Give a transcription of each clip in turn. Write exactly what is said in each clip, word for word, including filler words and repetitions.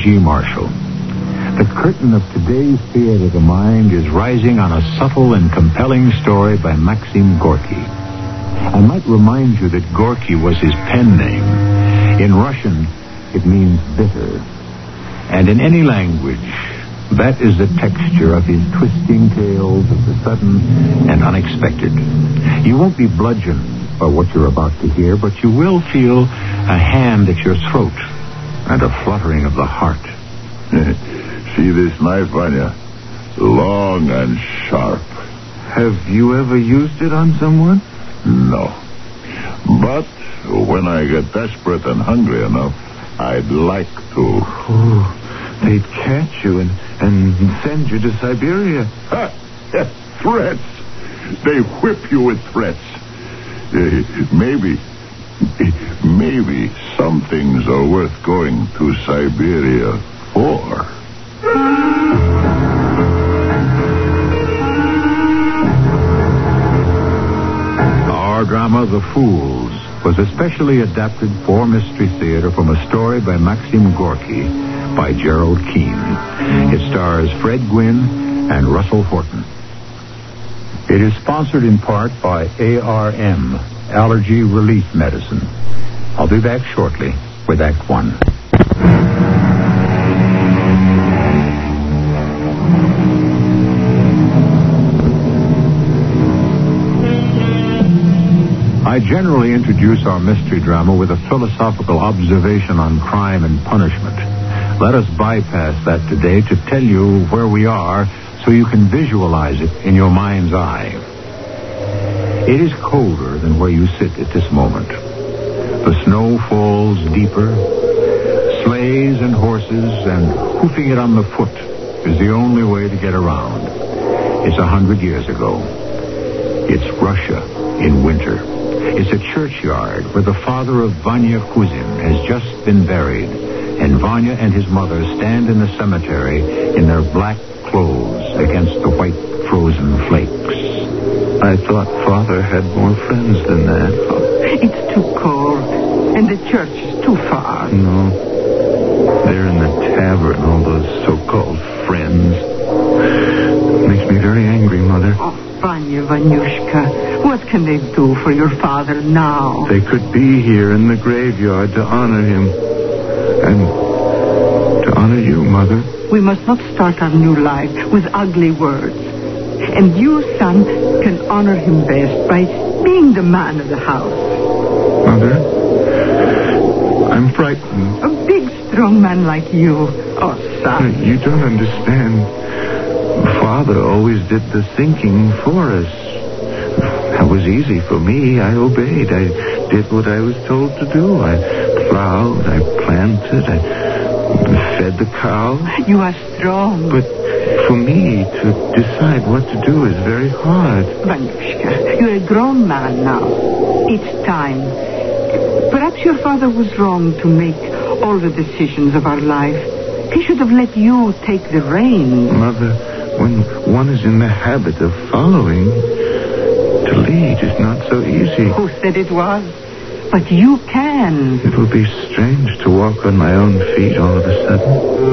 G. Marshall. The curtain of today's theater of the mind is rising on a subtle and compelling story by Maxim Gorky. I might remind you that Gorky was his pen name. In Russian, it means bitter. And in any language, that is the texture of his twisting tales of the sudden and unexpected. You won't be bludgeoned by what you're about to hear, but you will feel a hand at your throat and a fluttering of the heart. See this knife, Vanya? Long and sharp. Have you ever used it on someone? No. But when I get desperate and hungry enough, I'd like to. Oh, they'd catch you and, and send you to Siberia. Ha! Threats. They whip you with threats. Uh, maybe, maybe some things are worth going to Siberia for. Our drama, The Fools, was especially adapted for Mystery Theater from a story by Maxim Gorky by Gerald Keane. It stars Fred Gwynne and Russell Horton. It is sponsored in part by A R M, Allergy Relief Medicine. I'll be back shortly with Act One. I generally introduce our mystery drama with a philosophical observation on crime and punishment. Let us bypass that today to tell you where we are so you can visualize it in your mind's eye. It is colder than where you sit at this moment. The snow falls deeper. Sleighs and horses and hoofing it on the foot is the only way to get around. It's a hundred years ago. It's Russia in winter. It's a churchyard where the father of Vanya Kuzin has just been buried, and Vanya and his mother stand in the cemetery in their black clothes against the white frozen flakes. I thought Father had more friends than that. Oh, it's too cold, and the church is too far. No. They're in the tavern, all those so-called friends. Makes me very angry, Mother. Oh, Vanya, Vanyushka, what can they do for your father now? They could be here in the graveyard to honor him. And to honor you, Mother. We must not start our new life with ugly words. And you, son, can honor him best by being the man of the house. Mother, I'm frightened. A big, strong man like you. Oh, son. You don't understand. Father always did the thinking for us. That was easy for me. I obeyed. I did what I was told to do. I plowed, I planted, I fed the cow. You are strong. But for me to decide what to do is very hard. Vanyushka, you're a grown man now. It's time. Perhaps your father was wrong to make all the decisions of our life. He should have let you take the reins. Mother, when one is in the habit of following, to lead is not so easy. Who said it was? But you can. It will be strange to walk on my own feet all of a sudden.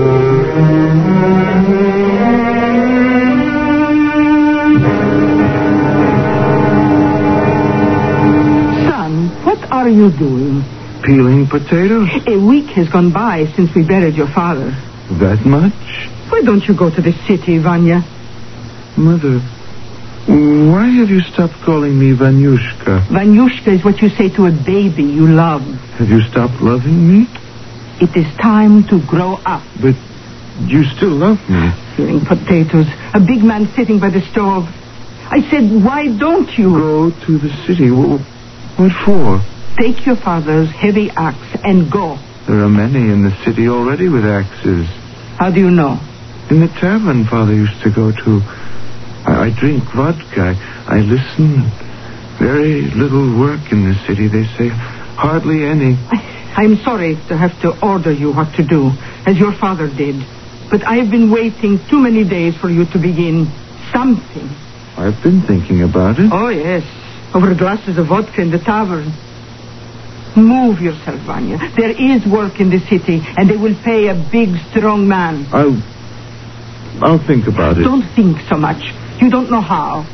Son, what are you doing? Peeling potatoes. A week has gone by since we buried your father. That much? Why don't you go to the city, Vanya? Mother, why have you stopped calling me Vanyushka? Vanyushka is what you say to a baby you love. Have you stopped loving me? It is time to grow up. But you still love me. Peeling potatoes, a big man sitting by the stove. I said, why don't you? Go to the city. What for? Take your father's heavy axe and go. There are many in the city already with axes. How do you know? In the tavern Father used to go to. I, I drink vodka. I, I listen. Very little work in the city, they say. Hardly any. I, I'm sorry to have to order you what to do, as your father did. But I've been waiting too many days for you to begin something. I've been thinking about it. Oh, yes. Over glasses of vodka in the tavern. Move yourself, Vanya. There is work in the city, and they will pay a big, strong man. I'll... I'll think about it. Don't think so much. You don't know how.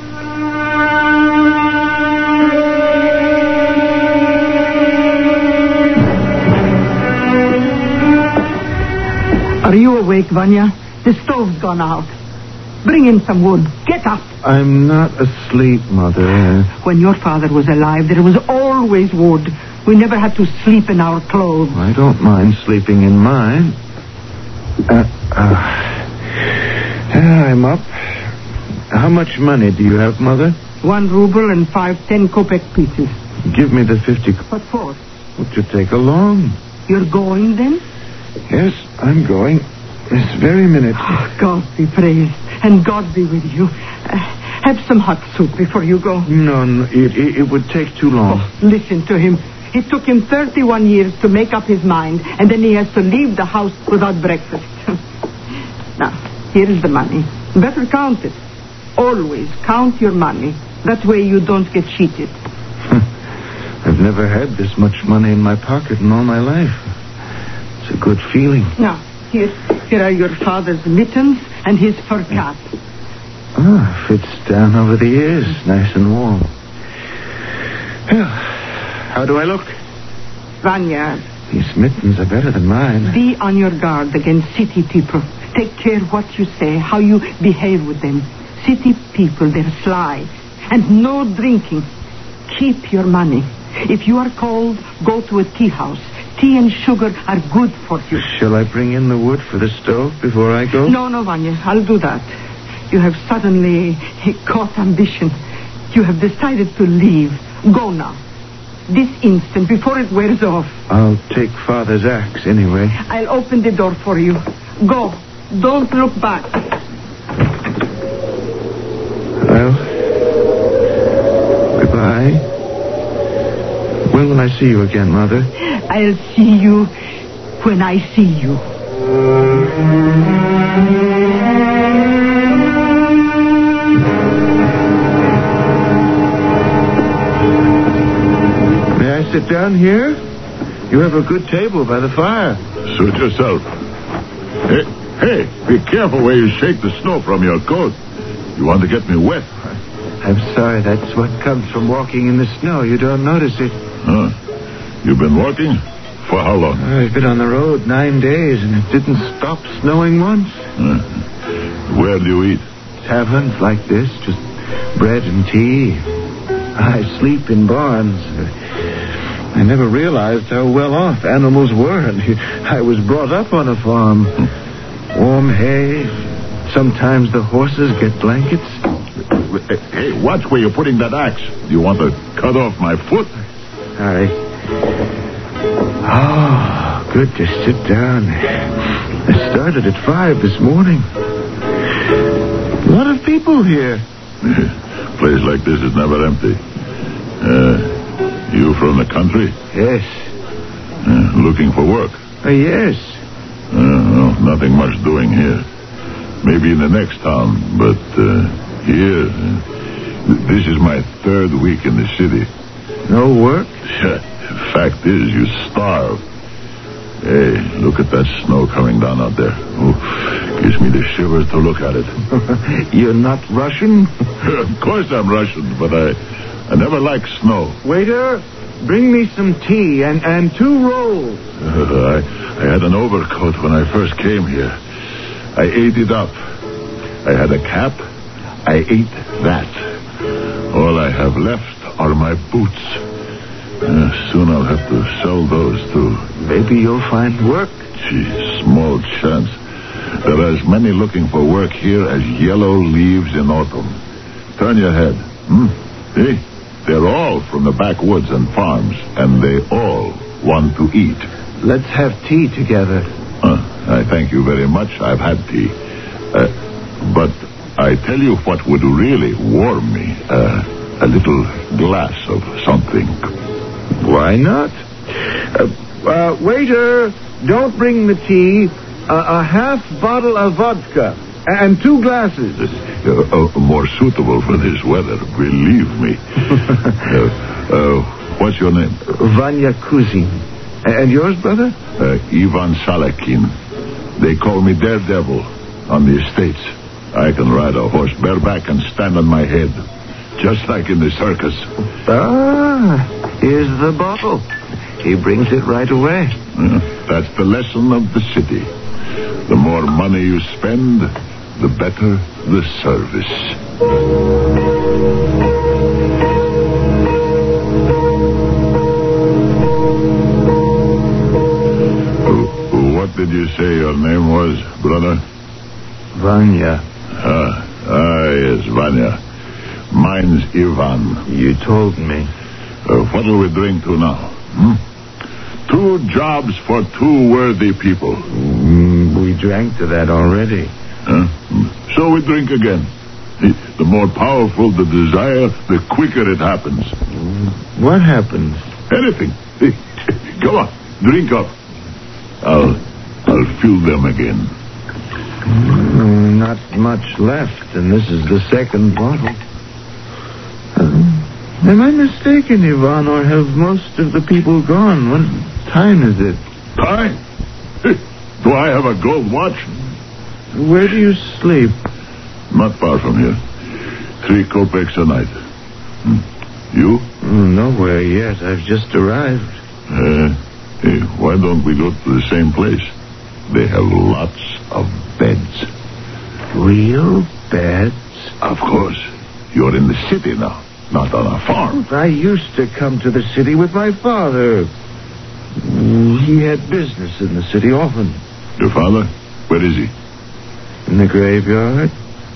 Are you awake, Vanya? The stove's gone out. Bring in some wood. Get up. I'm not asleep, Mother. When your father was alive, there was always wood. We never had to sleep in our clothes. I don't mind sleeping in mine. Uh, uh, I'm up. How much money do you have, Mother? One ruble and five ten kopeck pieces. Give me the fifty. What for? Would you take along? You're going, then? Yes, I'm going. This very minute. Oh, God be praised, and God be with you. Uh, have some hot soup before you go. No, no it, it, it would take too long. Oh, listen to him. It took him thirty-one years to make up his mind, and then he has to leave the house without breakfast. Now, here is the money. Better count it. Always count your money. That way you don't get cheated. I've never had this much money in my pocket in all my life. It's a good feeling. Now, here, here are your father's mittens and his fur cap. Ah, fits down over the ears, nice and warm. Well, how do I look? Vanya, these mittens are better than mine. Be on your guard against city people. Take care what you say, how you behave with them. City people, they're sly. And no drinking. Keep your money. If you are cold, go to a tea house. Tea and sugar are good for you. Shall I bring in the wood for the stove before I go? No, no, Vanya, I'll do that. You have suddenly caught ambition. You have decided to leave. Go now. This instant, before it wears off. I'll take Father's axe anyway. I'll open the door for you. Go. Don't look back. Well, goodbye. When will I see you again, Mother? I'll see you when I see you. May I sit down here? You have a good table by the fire. Suit yourself. Hey, hey, be careful where you shake the snow from your coat. You want to get me wet. I'm sorry, that's what comes from walking in the snow. You don't notice it. Huh? You've been walking? For how long? I've been on the road nine days, and it didn't stop snowing once. Huh? Where do you eat? Taverns like this, just bread and tea. I sleep in barns. I never realized how well off animals were. And I was brought up on a farm. Warm hay. Sometimes the horses get blankets. Hey, watch where you're putting that axe. Do you want to cut off my foot? Sorry. Oh, good to sit down. I started at five this morning. A lot of people here. A place like this is never empty. Uh, you from the country? Yes. Uh, looking for work? Uh, yes. Uh, well, nothing much doing here. Maybe in the next town, but uh, here, uh, this is my third week in the city. No work? Fact is, you starve. Hey, look at that snow coming down out there. Oh, gives me the shivers to look at it. You're not Russian? Of course I'm Russian, but I, I never liked snow. Waiter, bring me some tea and, and two rolls. Uh, I, I had an overcoat when I first came here. I ate it up. I had a cap. I ate that. All I have left are my boots. Uh, soon I'll have to sell those, too. Maybe you'll find work. Gee, small chance. There are as many looking for work here as yellow leaves in autumn. Turn your head. Hmm? See? They're all from the backwoods and farms, and they all want to eat. Let's have tea together. Uh, I thank you very much. I've had tea. Uh, but I tell you what would really warm me. Uh, a little glass of something. Why not? Uh, uh, waiter, don't bring the tea. Uh, a half bottle of vodka and two glasses. Uh, uh, more suitable for this weather, believe me. uh, uh, what what's your name? Vanya Kuzin. And yours, brother? Uh, Ivan Salakin. They call me Daredevil on the estates. I can ride a horse bareback and stand on my head, just like in the circus. Ah, here's the bottle. He brings it right away. Uh, that's the lesson of the city. The more money you spend, the better the service. What did you say your name was, brother? Vanya. Ah, ah yes, Vanya. Mine's Ivan. You told me. Uh, what'll we drink to now? Hmm? Two jobs for two worthy people. Mm, we drank to that already. Huh? So we drink again. The more powerful the desire, the quicker it happens. What happens? Anything. Come on, drink up. I'll, I'll fill them again. Mm, not much left, and this is the second bottle. Uh, am I mistaken, Ivan, or have most of the people gone? What time is it? Time? Do I have a gold watch? Where do you sleep? Not far from here. Three kopecks a night. Hmm. You? Mm, nowhere yet. I've just arrived. Uh, hey, why don't we go to the same place? They have lots of beds. Real beds? Of course. You're in the city now, not on a farm. I used to come to the city with my father. He had business in the city often. Your father? Where is he? In the graveyard.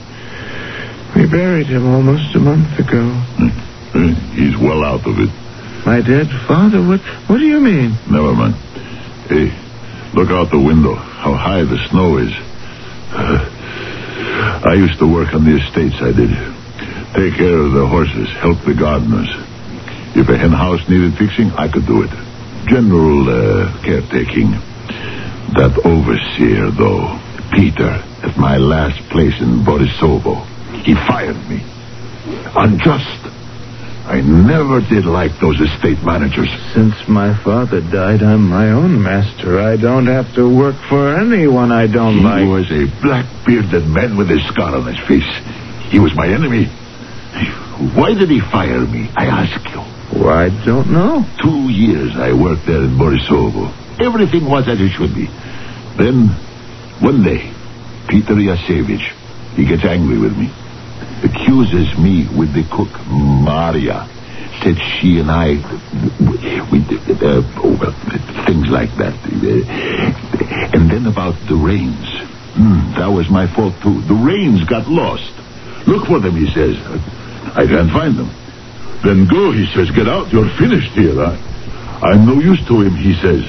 We buried him almost a month ago. Hmm. He's well out of it. My dead father? What What do you mean? Never mind. Hey, look out the window. How high the snow is. Uh, I used to work on the estates, I did. Take care of the horses, help the gardeners. If a hen house needed fixing, I could do it. General uh, caretaking. That overseer, though, Peter, at my last place in Borisovo, he fired me. Unjust. I never did like those estate managers. Since my father died, I'm my own master. I don't have to work for anyone I don't he like. He was a black-bearded man with a scar on his face. He was my enemy. Why did he fire me, I ask you? Oh, I don't know. Two years I worked there in Borisovo. Everything was as it should be. Then, one day, Peter Yasevich, he gets angry with me. Accuses me with the cook, Maria. Said she and I, we did, uh, oh, well, things like that. And then about the rains. Mm, that was my fault, too. The rains got lost. Look for them, he says. I can't find them. Then go, he says. Get out. You're finished here. I, I'm no use to him, he says.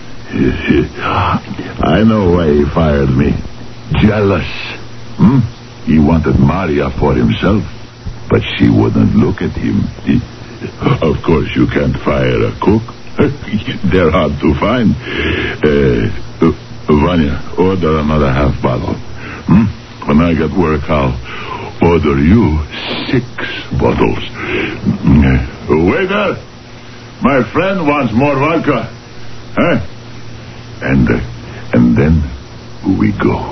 I know why he fired me. Jealous. Hmm? He wanted Maria for himself, but she wouldn't look at him. He, of course, you can't fire a cook. They're hard to find. Uh, uh, Vanya, order another half bottle. Hmm? When I get work, I'll order you six bottles. Uh, waiter, my friend wants more vodka. Huh? And, uh, and then we go.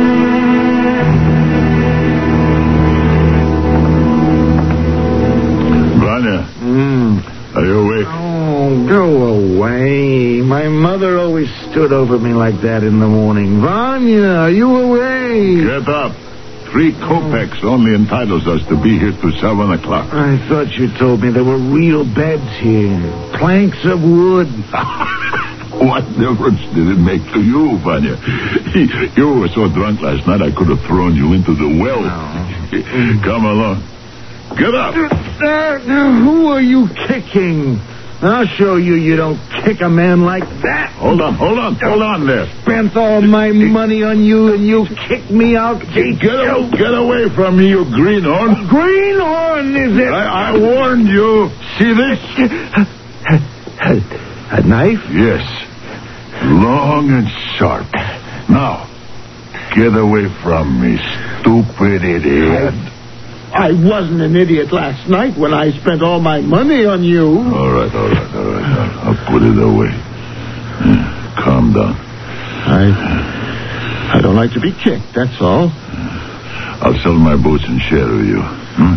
Mm. Are you awake? Oh, go away. My mother always stood over me like that in the morning. Vanya, are you awake? Get up. Three kopecks only entitles us to be here till seven o'clock. I thought you told me there were real beds here. Planks of wood. What difference did it make to you, Vanya? You were so drunk last night I could have thrown you into the well. No. Come along. Get up. Uh, now, who are you kicking? I'll show you you don't kick a man like that. Hold on, hold on, hold on there. Spent all my money on you and you kick me out. Get, a, get away from me, you greenhorn. Greenhorn, is it? I, I warned you. See this? A, a knife? Yes. Long and sharp. Now, get away from me, stupid idiot. I wasn't an idiot last night when I spent all my money on you. All right, all right, all right. I'll, I'll put it away. Yeah, calm down. I... I don't like to be kicked, that's all. I'll sell my boots and share with you. Hmm?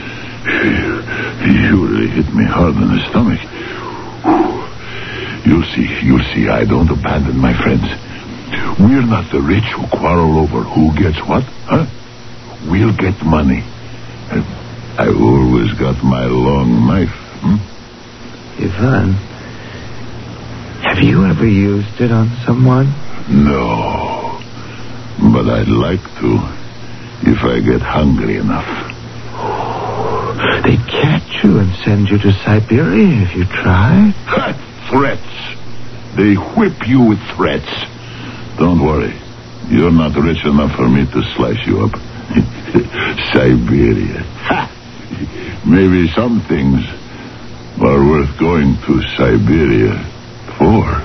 You really hit me hard in the stomach. You'll see, you'll see. I don't abandon my friends. We're not the rich who quarrel over who gets what, huh? We'll get money. I always got my long knife. Hmm? Ivan, have you ever used it on someone? No, but I'd like to if I get hungry enough. They'd catch you and send you to Siberia if you tried. Threats. They whip you with threats. Don't worry. You're not rich enough for me to slice you up. Siberia. Ha! Maybe some things are worth going to Siberia for.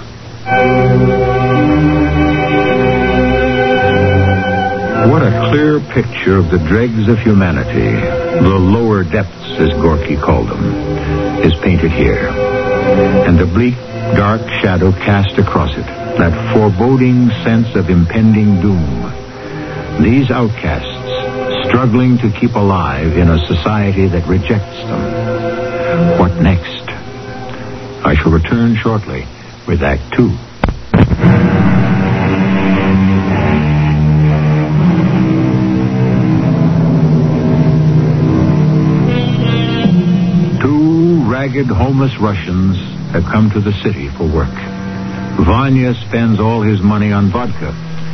What a clear picture of the dregs of humanity, the lower depths, as Gorky called them, is painted here. And the bleak, dark shadow cast across it, that foreboding sense of impending doom. These outcasts, struggling to keep alive in a society that rejects them. What next? I shall return shortly with Act Two. Ragged, homeless Russians have come to the city for work. Vanya spends all his money on vodka.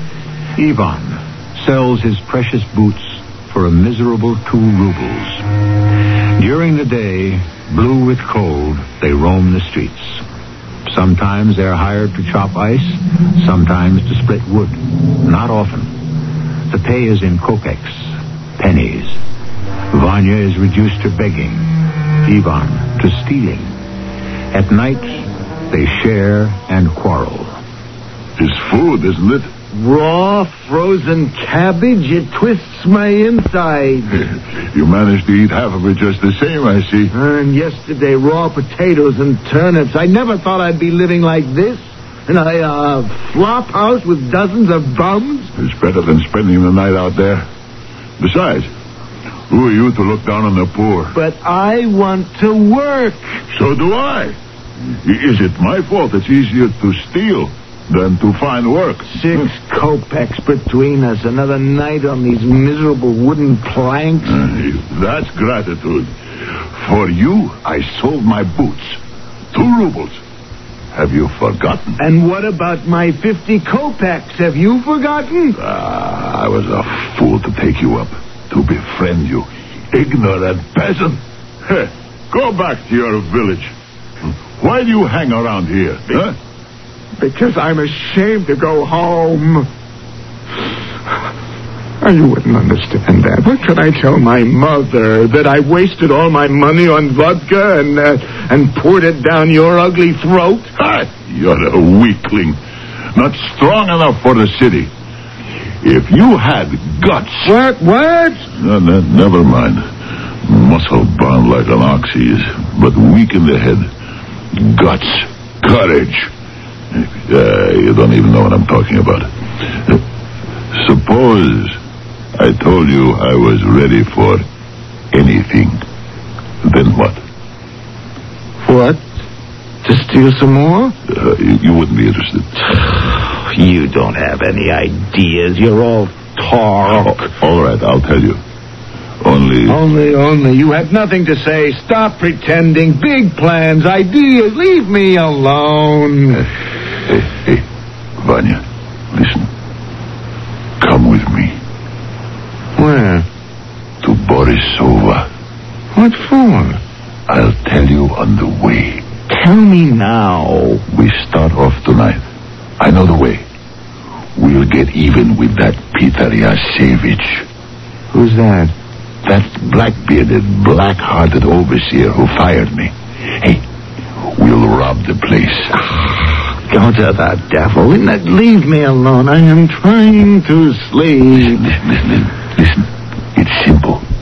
Ivan sells his precious boots for a miserable two rubles. During the day, blue with cold, they roam the streets. Sometimes they're hired to chop ice, sometimes to split wood. Not often. The pay is in kopecks, pennies. Vanya is reduced to begging. Ivan to stealing. At night, they share and quarrel. It's food, isn't it? Raw, frozen cabbage, it twists my inside. You managed to eat half of it just the same, I see. And yesterday, raw potatoes and turnips. I never thought I'd be living like this. In a uh, flop house with dozens of bums. It's better than spending the night out there. Besides, who are you to look down on the poor? But I want to work. So do I. Is it my fault it's easier to steal than to find work? Six kopecks between us. Another night on these miserable wooden planks. Uh, that's gratitude. For you, I sold my boots. Two rubles. Have you forgotten? And what about my fifty kopecks? Have you forgotten? Ah, I was a fool to take you up. To befriend you, ignorant peasant. Hey, go back to your village. Why do you hang around here? Be- huh? Because I'm ashamed to go home. You wouldn't understand that. What could I tell my mother? That I wasted all my money on vodka and uh, and poured it down your ugly throat? Ah, you're a weakling. Not strong enough for the city. If you had guts... What? What? No, no, never mind. Muscle bound like an ox he is, but weak in the head. Guts. Courage. Uh, you don't even know what I'm talking about. Uh, suppose I told you I was ready for anything. Then what? What? To steal some more? Uh, you, you wouldn't be interested. You don't have any ideas. You're all talk. Oh, all right, I'll tell you. Only... Only, only. You had nothing to say. Stop pretending. Big plans, ideas. Leave me alone. Hey, hey, Vanya, listen. Come with me. Where? To Borisova. What for? I'll tell you on the way. Tell me now. We start off tonight. I know the way. We'll get even with that Peter Yasevich. Who's that? That black-bearded, black-hearted overseer who fired me. Hey, we'll rob the place. Go to the devil. Leave me alone. I am trying to sleep. Listen, listen, listen. It's simple. I know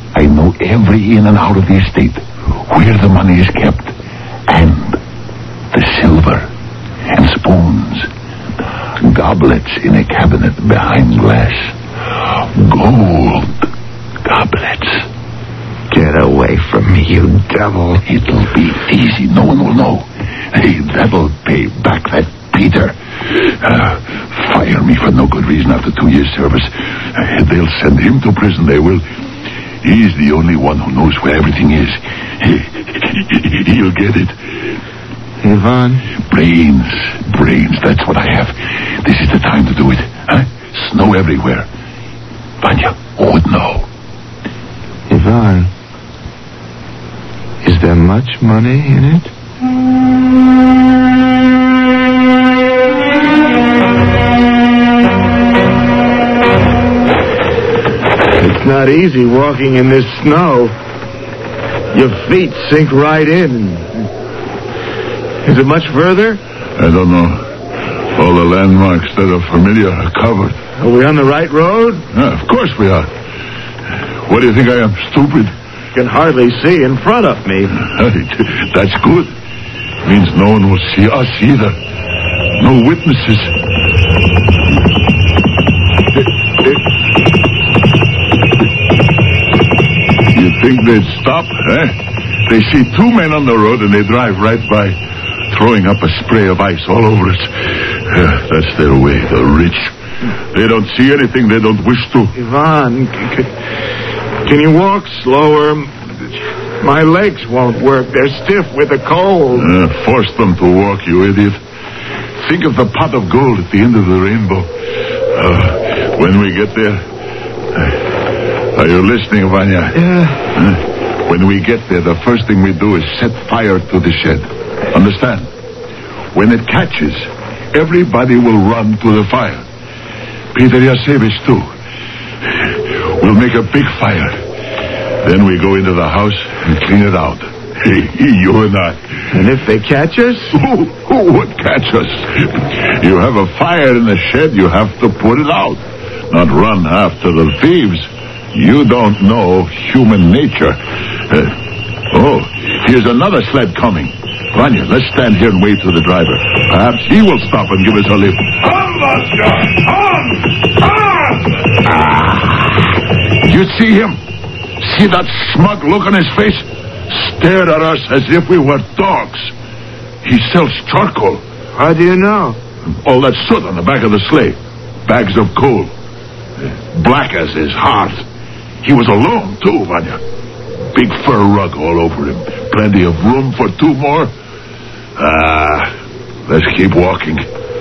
know every in and out of the estate, where the money is kept, and the silver and spoons, goblets in a cabinet behind glass, gold goblets. Get away from me, you devil. It'll be easy. No one will know. Hey, that'll pay back that Peter. Uh, fire me for no good reason after two years' service. Uh, they'll send him to prison, they will. He's the only one who knows where everything is. He'll get it. Ivan? Brains. Brains, that's what I have. This is the time to do it. Huh? Snow everywhere. Vanya, who would know? Ivan, is there much money in it? It's not easy walking in this snow. Your feet sink right in. Is it much further? I don't know. All the landmarks that are familiar are covered. Are we on the right road? Yeah, of course we are. What do you think I am, stupid? Can hardly see in front of me. That's good. Means no one will see us either. No witnesses. You think they'd stop, eh? They see two men on the road and they drive right by, throwing up a spray of ice all over us. Yeah, that's their way, the rich. They don't see anything they don't wish to. Ivan, can, can you walk slower? My legs won't work. They're stiff with the cold. Uh, force them to walk, you idiot. Think of the pot of gold at the end of the rainbow. Uh, when we get there... Uh, are you listening, Vanya? Yeah. Uh, when we get there, the first thing we do is set fire to the shed. Understand? When it catches, everybody will run to the fire. Peter Yasevich, too. We'll make a big fire. Then we go into the house and clean it out. Hey, you and I. And if they catch us? Who, who would catch us? You have a fire in the shed, you have to put it out. Not run after the thieves. You don't know human nature. Uh, oh, here's another sled coming. Vanya, let's stand here and wait for the driver. Perhaps he will stop and give us a lift. Come, Vasya! Come! Come! Ah! You see him? See that smug look on his face? Stared at us as if we were dogs. He sells charcoal. How do you know? All that soot on the back of the sleigh. Bags of coal. Black as his heart. He was alone, too, Vanya. Big fur rug all over him. Plenty of room for two more. Ah, let's keep walking.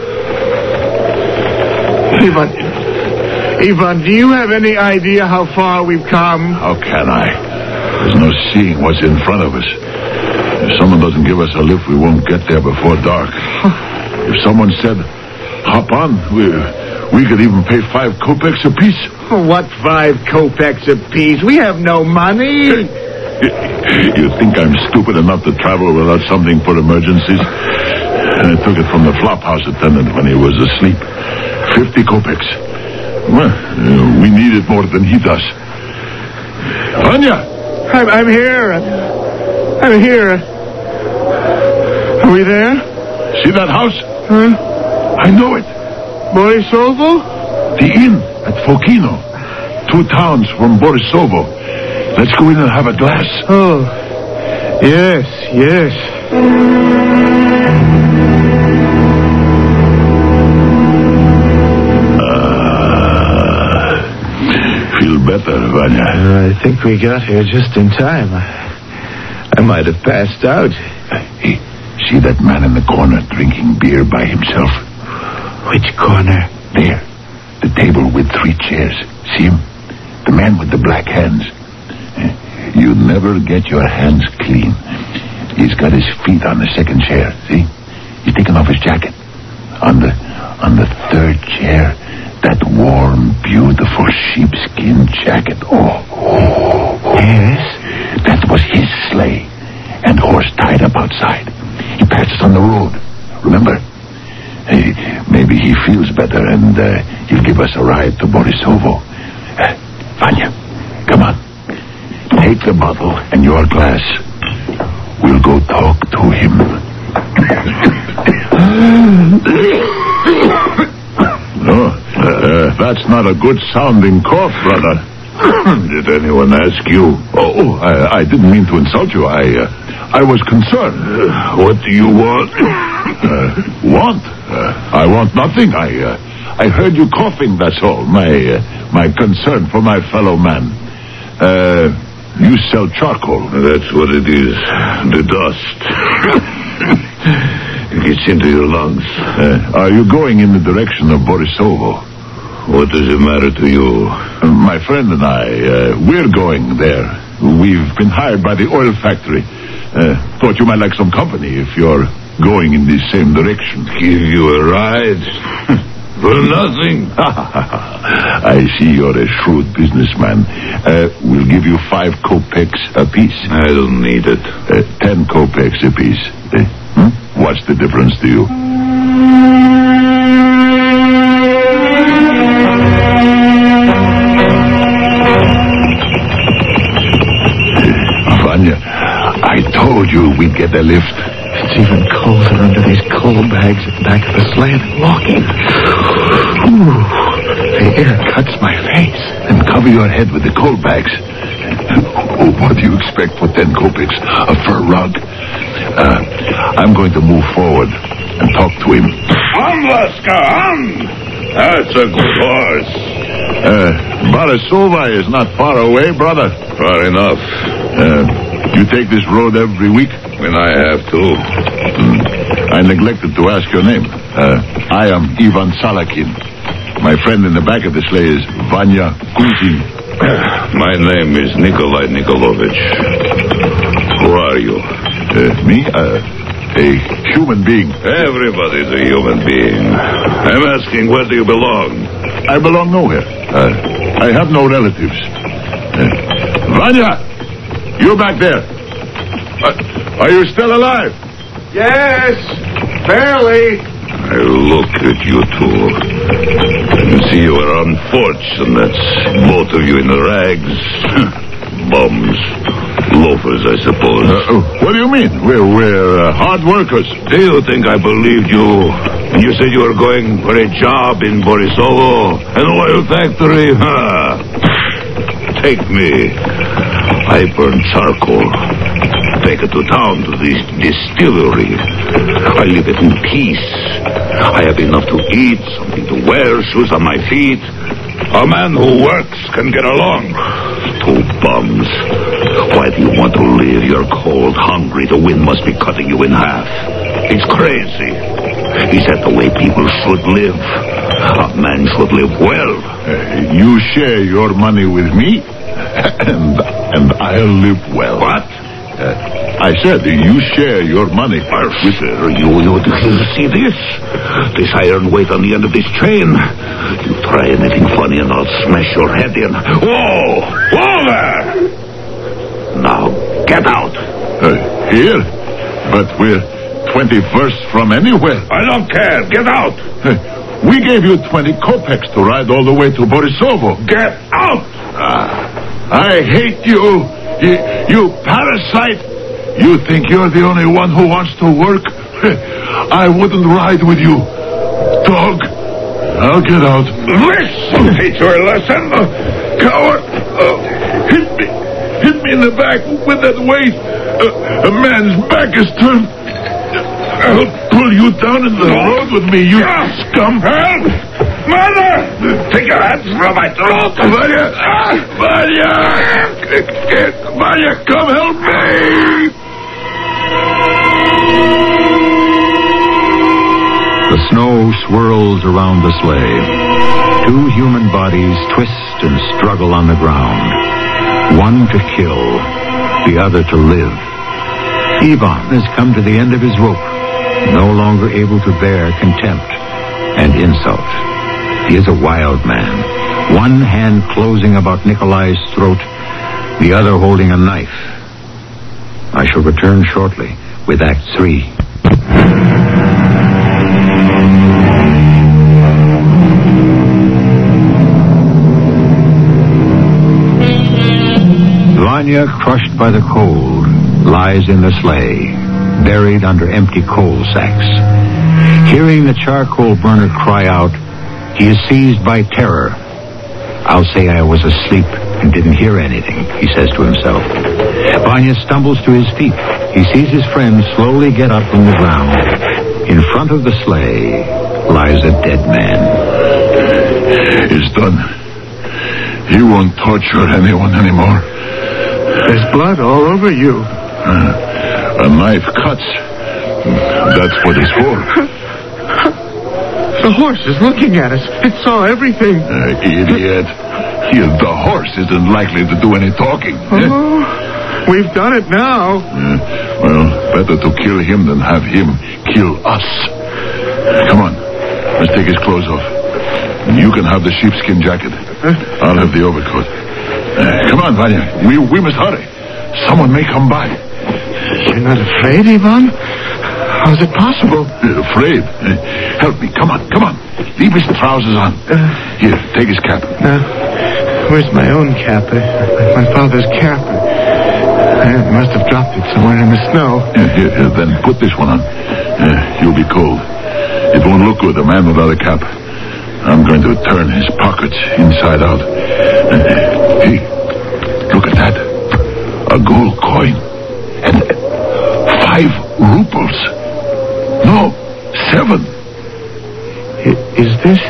Ivan, Ivan, do you have any idea how far we've come? How can I? There's no seeing what's in front of us. If someone doesn't give us a lift, we won't get there before dark. If someone said, hop on, we, we could even pay five kopecks apiece. What five kopecks apiece? We have no money. You think I'm stupid enough to travel without something for emergencies? And I took it from the flop house attendant when he was asleep. Fifty kopecks. Well, uh, we need it more than he does. Vanya! I'm, I'm here. I'm here. Are we there? See that house? Huh? I know it. Borisovo? The inn at Fokino. Two towns from Borisovo. Let's go in and have a glass. Oh, yes, yes. Uh, feel better, Vanya? I think we got here just in time. I, I might have passed out. Hey, see that man in the corner drinking beer by himself? Which corner? There. The table with three chairs. See him? The man with the black hands. You never get your hands clean. He's got his feet on the second chair, see? He's taken off his jacket. On the on the third chair, that warm, beautiful sheepskin jacket. Oh, oh, oh. Yes? That was his sleigh. And horse tied up outside. He passed us on the road. Remember? Hey, maybe he feels better and uh, he'll give us a ride to Borisovo. Uh, Vanya, come on. Take the bottle and your glass. We'll go talk to him. No, uh, that's not a good sounding cough, brother. Did anyone ask you? Oh, I, I didn't mean to insult you. I, uh, I was concerned. Uh, what do you want? uh, want? Uh, I want nothing. I, uh, I heard you coughing. That's all. My, uh, my concern for my fellow man. Uh, you sell charcoal. That's what it is. The dust. It gets into your lungs. Uh, are you going in the direction of Borisovo? What does it matter to you? Uh, my friend and I, uh, we're going there. We've been hired by the oil factory. Uh, thought you might like some company if you're going in the same direction. Give you a ride? For nothing. I see you're a shrewd businessman. Uh, we'll give you five kopecks apiece. I don't need it. Uh, ten kopecks apiece. Uh, hmm? What's the difference to you? Vanya, I told you we'd get a lift. It's even colder under these coal bags at the back of the sled. Walking. Ooh, the air cuts my face. And cover your head with the coal bags. Oh, what do you expect for ten kopecks? A fur rug? Uh, I'm going to move forward and talk to him. On, Laska, on! That's a good horse. Uh, Borisova is not far away, brother. Far enough. Uh, you take this road every week? When I have to. Mm. I neglected to ask your name. Uh, I am Ivan Salakin. My friend in the back of the sleigh is Vanya Kuzin. My name is Nikolai Nikolovich. Who are you? Uh, me? Uh, a human being. Everybody's a human being. I'm asking, where do you belong? I belong nowhere. Uh, I have no relatives. Uh, Vanya! You back there. Uh, are you still alive? Yes, barely. I look at you two. I can see you are unfortunate. Both of you in rags. Bums. Loafers, I suppose. Uh, what do you mean? We're, we're uh, hard workers. Do you think I believed you when you said you were going for a job in Borisovo, an oil factory? Huh? Take me. I burn charcoal. Take it to town to this distillery. I live it in peace. I have enough to eat, something to wear, shoes on my feet. A man who works can get along. Two bums. Why do you want to live? You're cold, hungry. The wind must be cutting you in half. It's crazy. Is that the way people should live? A man should live well. Uh, you share your money with me, and and I'll live well. What? Uh, I said you share your money. With, uh, you, you, you see this? This iron weight on the end of this chain. You try anything funny and I'll smash your head in. Whoa! Whoa there! Now, get out. Uh, here? But we're twenty-first from anywhere. I don't care. Get out. Uh, we gave you twenty kopecks to ride all the way to Borisovo. Get out! Uh, I hate you. You, you parasite! You think you're the only one who wants to work? I wouldn't ride with you. Dog, I'll get out. Listen, teach you a lesson. Coward! Uh, hit me! Hit me in the back with that weight. Uh, a man's back is turned. I'll pull you down in the road with me, you scum. Help! Mother! Take your hands from my throat! Vanya! Vanya! Vanya, come help me! The snow swirls around the sleigh. Two human bodies twist and struggle on the ground. One to kill, the other to live. Ivan has come to the end of his rope, no longer able to bear contempt and insult. He is a wild man, one hand closing about Nikolai's throat, the other holding a knife. I shall return shortly with Act Three. Vanya Vanya, crushed by the cold, lies in the sleigh, buried under empty coal sacks. Hearing the charcoal burner cry out, he is seized by terror. I'll say I was asleep and didn't hear anything, he says to himself. Vanya stumbles to his feet. He sees his friend slowly get up from the ground. In front of the sleigh lies a dead man. It's done. He won't torture anyone anymore. There's blood all over you. Uh, a knife cuts. That's what it's for. The horse is looking at us. It saw everything. Uh, idiot. He- the horse isn't likely to do any talking. Oh, we've done it now. Uh, well, better to kill him than have him kill us. Come on. Let's take his clothes off. You can have the sheepskin jacket. I'll have the overcoat. Uh, come on, Vanya. We, we must hurry. Someone may come by. You're not afraid, Ivan? How is it possible? Uh, afraid? Uh, help me. Come on, come on. Leave his trousers on. Uh, Here, take his cap. uh, where's my own cap? Uh, my father's cap. I must have dropped it somewhere in the snow. Uh, here, here, then put this one on. Uh, you'll be cold. It won't look good, a man without a cap. I'm going to turn his pockets inside out. Uh, hey, look at that. A gold coin. And five rubles. No, seven. I- is this...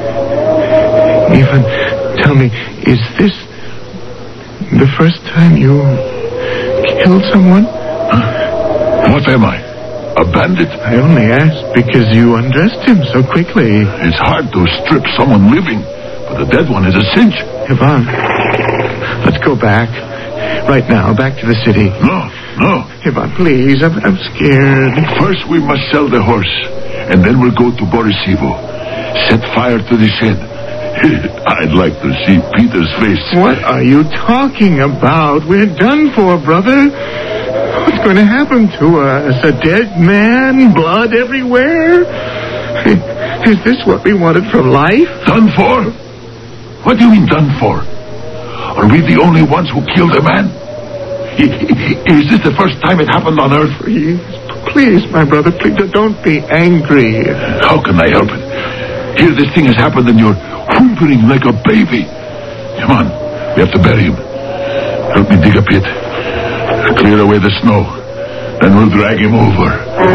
Ivan, tell me, is this the first time you killed someone? Huh? What am I? A bandit? I only asked because you undressed him so quickly. It's hard to strip someone living, but the dead one is a cinch. Ivan, let's go back. Right now, back to the city. No, no. Ivan, please, I'm, I'm scared. First we must sell the horse, and then we'll go to Borisivo. Set fire to the shed. I'd like to see Peter's face. What are you talking about? We're done for, brother. What's going to happen to us? A dead man? Blood everywhere? Is this what we wanted from life? Done for? What do you mean done for? Are we the only ones who killed a man? Is this the first time it happened on Earth? Please, please, my brother, please don't be angry. How can I help it? Here this thing has happened and you're whimpering like a baby. Come on, we have to bury him. Help me dig a pit. Clear away the snow. Then we'll drag him over.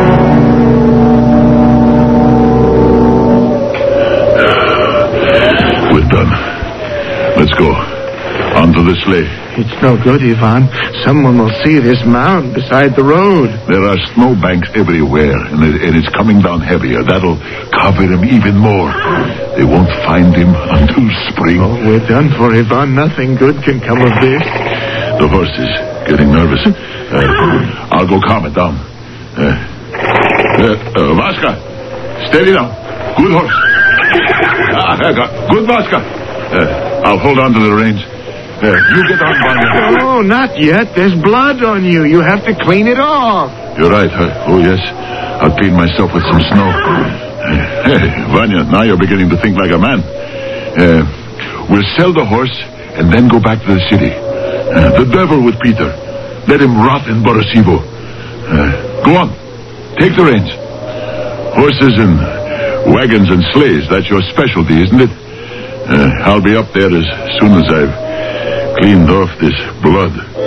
We're done. Let's go. Onto the sleigh. It's no good, Ivan. Someone will see this mound beside the road. There are snowbanks everywhere, and, it, and it's coming down heavier. That'll cover him even more. They won't find him until spring. Oh, we're done for, Ivan. Nothing good can come of this. The horse is getting nervous. Uh, I'll go calm it down. Uh, uh, uh, Vaska, steady now. Good horse. Ah, good, Vaska. Uh, I'll hold on to the reins. Uh, you get on, Vanya. Oh, not yet. There's blood on you. You have to clean it off. You're right. Huh? Oh, yes. I'll clean myself with some snow. Uh, hey, Vanya, now you're beginning to think like a man. Uh, we'll sell the horse and then go back to the city. Uh, the devil with Peter. Let him rot in Borisivo. Uh, go on. Take the reins. Horses and wagons and sleighs, that's your specialty, isn't it? Uh, I'll be up there as soon as I've cleaned off this blood.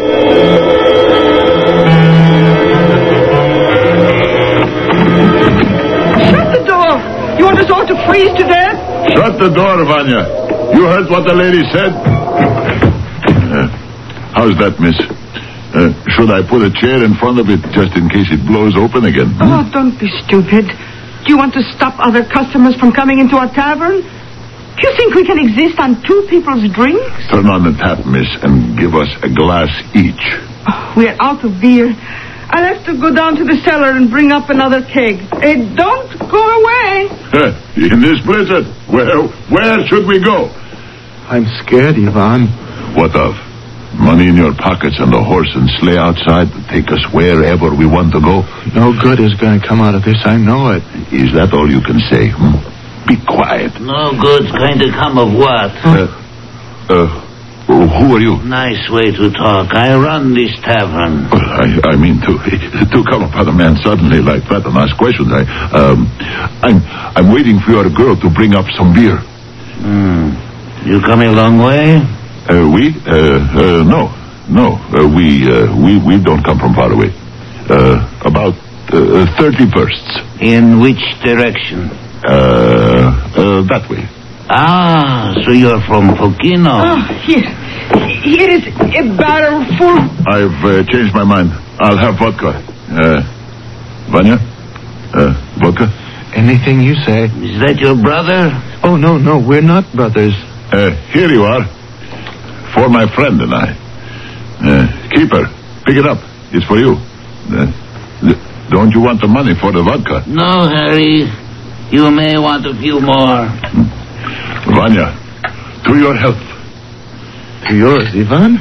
Shut the door! You want us all to freeze to death? Shut the door, Vanya. You heard what the lady said? Uh, how's that, miss? Uh, should I put a chair in front of it just in case it blows open again? Hmm? Oh, don't be stupid. Do you want to stop other customers from coming into our tavern? Do you think we can exist on two people's drinks? Turn on the tap, miss, and give us a glass each. Oh, we're out of beer. I'll have to go down to the cellar and bring up another keg. Hey, don't go away. In this blizzard, where, where should we go? I'm scared, Ivan. What of? Money in your pockets and a horse and sleigh outside to take us wherever we want to go? No good is going to come out of this. I know it. Is that all you can say? Hmm? Be quiet. No good's going to come of what? Uh, uh, who are you? Nice way to talk. I run this tavern. Well, I, I mean, to to come upon a man suddenly like that and ask questions. I, um, I'm I'm waiting for your girl to bring up some beer. Hmm. You coming a long way? Uh, we? Uh, uh, no, no. Uh, we, uh, we, we don't come from far away. Uh, about uh, thirty versts. In which direction? Uh, uh, that way. Ah, so you're from Fokino. Oh, here. Here is a barrel full. I've uh, changed my mind. I'll have vodka. Uh, Vanya? Uh, vodka? Anything you say. Is that your brother? Oh, no, no, we're not brothers. Uh, here you are. For my friend and I. Uh, keeper, pick it up. It's for you. Uh, don't you want the money for the vodka? No, Harry. You may want a few more. Vanya, to your health. To yours, Ivan?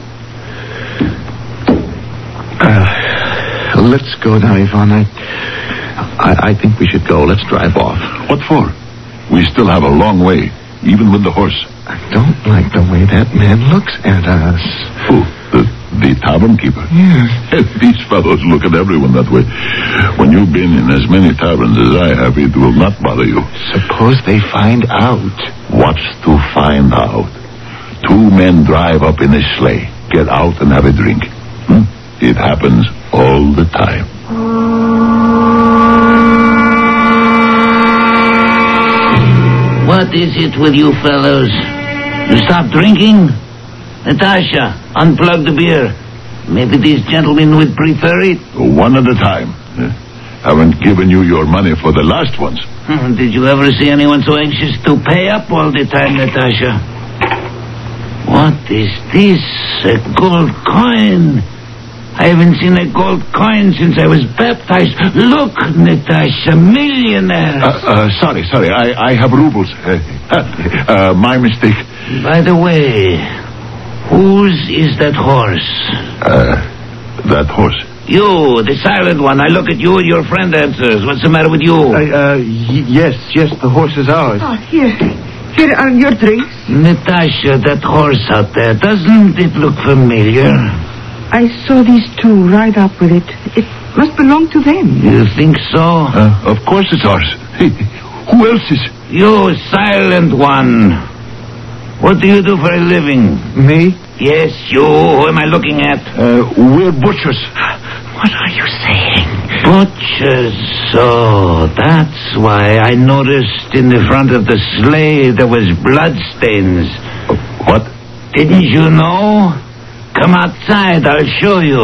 Uh, let's go now, Ivan. I, I, I think we should go. Let's drive off. What for? We still have a long way, even with the horse. I don't like the way that man looks at us. Who? The, the tavern keeper? Yes. These fellows look at everyone that way. When you've been in as many taverns as I have, it will not bother you. Suppose they find out. What's to find out? Two men drive up in a sleigh, get out and have a drink. Hmm? It happens all the time. What is it with you fellows? You stop drinking? Natasha, unplug the beer. Maybe these gentlemen would prefer it. One at a time. Uh, haven't given you your money for the last ones. Hmm, Did you ever see anyone so anxious to pay up all the time, Natasha? What is this? A gold coin. I haven't seen a gold coin since I was baptized. Look, Natasha, millionaire. Uh, uh, sorry, sorry. I, I have rubles. Uh, uh, my mistake. By the way, whose is that horse? Uh, that horse. You, the silent one. I look at you and your friend answers. What's the matter with you? Uh, uh, y- yes, yes, the horse is ours. Oh, here. Here are your drinks. Natasha, that horse out there, doesn't it look familiar? I saw these two ride up with it. It must belong to them. You think so? Uh, of course it's ours. Hey, who else is? You silent one. What do you do for a living? Me? Yes, you. Who am I looking at? Uh, we're butchers. What are you saying? Butchers. So that's why I noticed in the front of the sleigh there was bloodstains. Uh, what? Didn't you know? Come outside, I'll show you.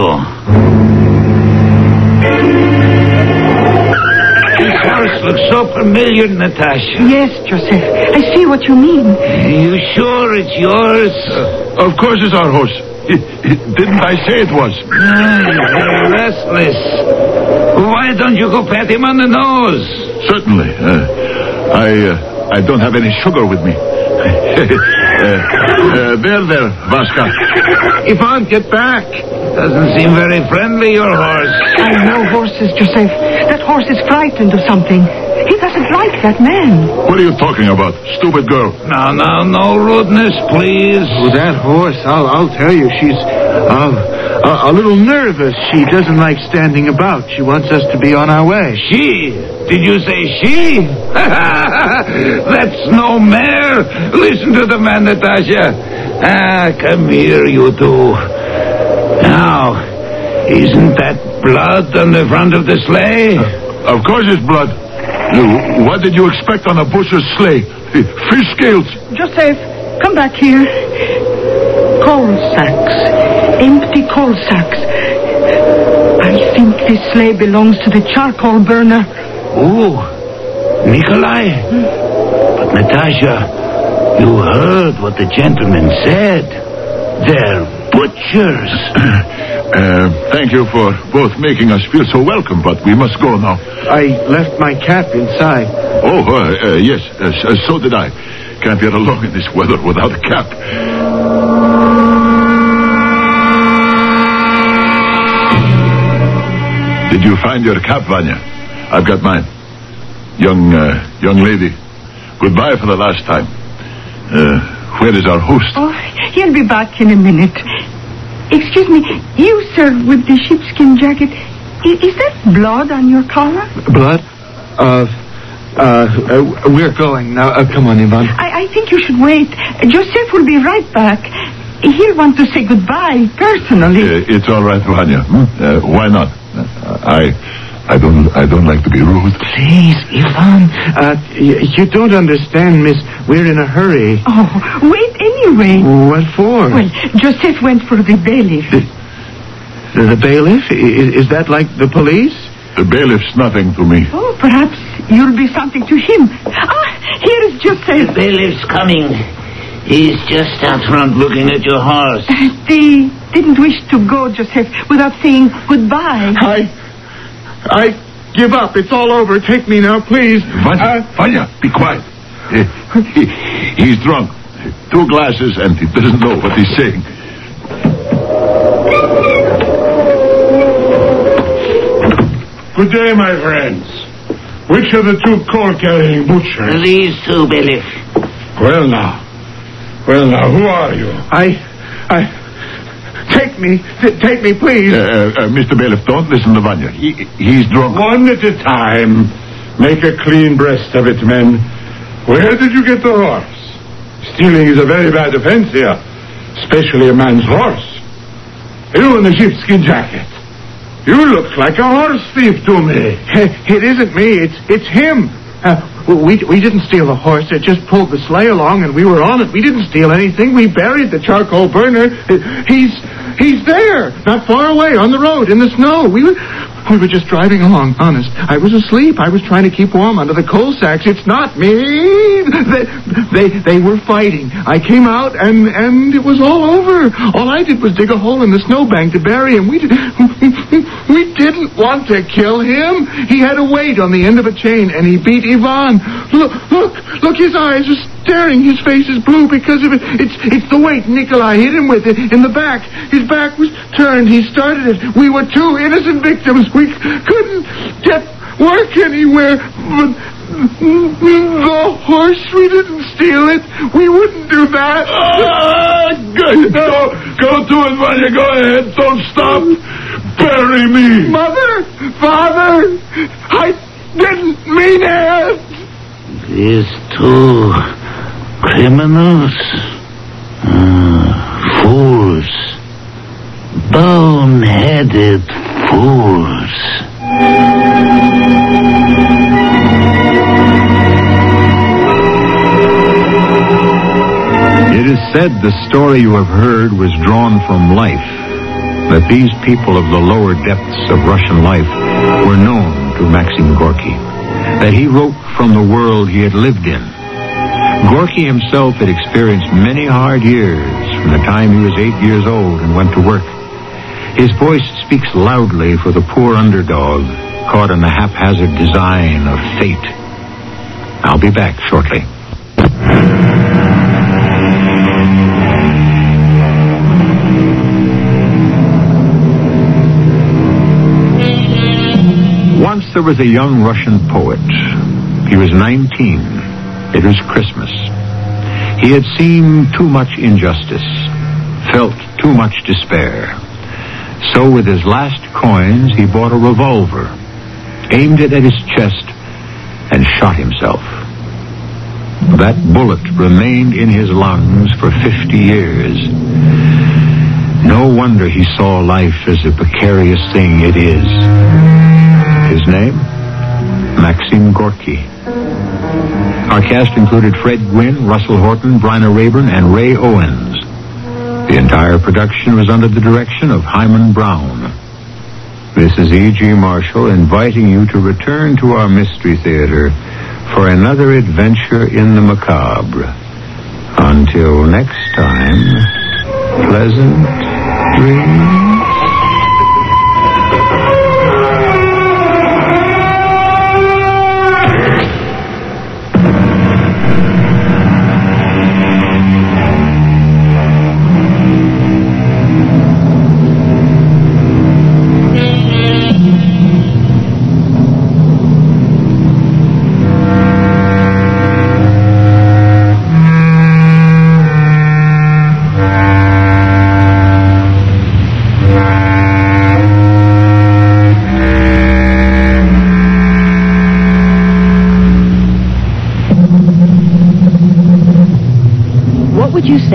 This horse looks so familiar, Natasha. Yes, Joseph. I see what you mean. You sure it's yours? Uh, of course it's our horse. It, it, didn't I say it was? Ah, you're very restless. Why don't you go pat him on the nose? Certainly. Uh, I uh, I don't have any sugar with me. uh, uh, there, there, Vaska. Ivan, get back. Doesn't seem very friendly, your horse. I know horses, Joseph. That horse is frightened of something. He doesn't like that man. What are you talking about, stupid girl? No, no, no rudeness, please. Oh, that horse, I'll, I'll tell you, she's uh, a, a little nervous. She doesn't like standing about. She wants us to be on our way. She? Did you say she? That's no mare. Listen to the man, Natasha. Ah, come here, you two. Now, isn't that blood on the front of the sleigh? Uh, of course it's blood. Uh, What did you expect on a butcher's sleigh? Uh, Fish scales. Joseph, come back here. Coal sacks. Empty coal sacks. I think this sleigh belongs to the charcoal burner. Oh, Nikolai. But Natasha, you heard what the gentleman said. They're butchers. Uh, thank you for both making us feel so welcome, but we must go now. I left my cap inside. Oh, uh, uh, yes, uh, so- so did I. Can't get along in this weather without a cap. Did you find your cap, Vanya? I've got mine. Young, uh, young lady, goodbye for the last time. Uh, where is our host? Oh, he'll be back in a minute. Excuse me, you, sir, with the sheepskin jacket, is, is that blood on your collar? Blood? Uh, uh, uh we're going now. Uh, come on, Ivan. I, I think you should wait. Joseph will be right back. He'll want to say goodbye personally. Uh, it's all right, Vanya. Hmm? Uh, why not? Uh, I... I don't I don't like to be rude. Please, Ivan. Uh, y- you don't understand, miss. We're in a hurry. Oh, wait anyway. What for? Well, Joseph went for the bailiff. The, the bailiff? Is, is that like the police? The bailiff's nothing to me. Oh, perhaps you'll be something to him. Ah, here is Joseph. The bailiff's coming. He's just out front looking at your horse. They didn't wish to go, Joseph, without saying goodbye. I... I give up. It's all over. Take me now, please. Vanya, uh, Vanya, be quiet. Uh, he, he's drunk. Two glasses and he doesn't know what he's saying. Good day, my friends. Which are the two coal-carrying butchers? These two, bailiff. Well, now. Well, now, who are you? I... I... Take me. T- take me, please. Uh, uh, Mister Bailiff, don't listen to Vanya. He, he's drunk. One at a time. Make a clean breast of it, men. Where did you get the horse? Stealing is a very bad offense here. Especially a man's horse. You in the sheepskin jacket. You look like a horse thief to me. It isn't me. It's it's him. Uh, we we didn't steal the horse. It just pulled the sleigh along, and we were on it. We didn't steal anything. We buried the charcoal burner. He's he's there, not far away, on the road, in the snow. We were we were just driving along. Honest, I was asleep. I was trying to keep warm under the coal sacks. It's not me. They they, they were fighting. I came out, and and it was all over. All I did was dig a hole in the snowbank to bury him. We did, we didn't want to kill him. He had a weight on the end of a chain, and he beat Ivan. Look, look, look, his eyes are staring. His face is blue because of it. It's it's the weight Nikolai hit him with it in the back. His back was turned. He started it. We were two innocent victims. We couldn't get work anywhere. But the horse, we didn't steal it. We wouldn't do that. Ah, good. Go, go to it, Vanya. Go ahead. Don't stop. Bury me. Mother, father, I didn't mean it. These two criminals, uh, fools, bone-headed fools. It is said the story you have heard was drawn from life, that these people of the lower depths of Russian life were known to Maxim Gorky, that he wrote from the world he had lived in. Gorky himself had experienced many hard years from the time he was eight years old and went to work. His voice speaks loudly for the poor underdog caught in the haphazard design of fate. I'll be back shortly. Once there was a young Russian poet. He was nineteen. It was Christmas. He had seen too much injustice, felt too much despair. So with his last coins, he bought a revolver, aimed it at his chest, and shot himself. That bullet remained in his lungs for fifty years. No wonder he saw life as a precarious thing it is. His name? Maxim Gorky. Our cast included Fred Gwynne, Russell Horton, Bryna Rayburn, and Ray Owens. The entire production was under the direction of Hyman Brown. This is E G. Marshall inviting you to return to our Mystery Theater for another adventure in the macabre. Until next time, pleasant dreams. would you say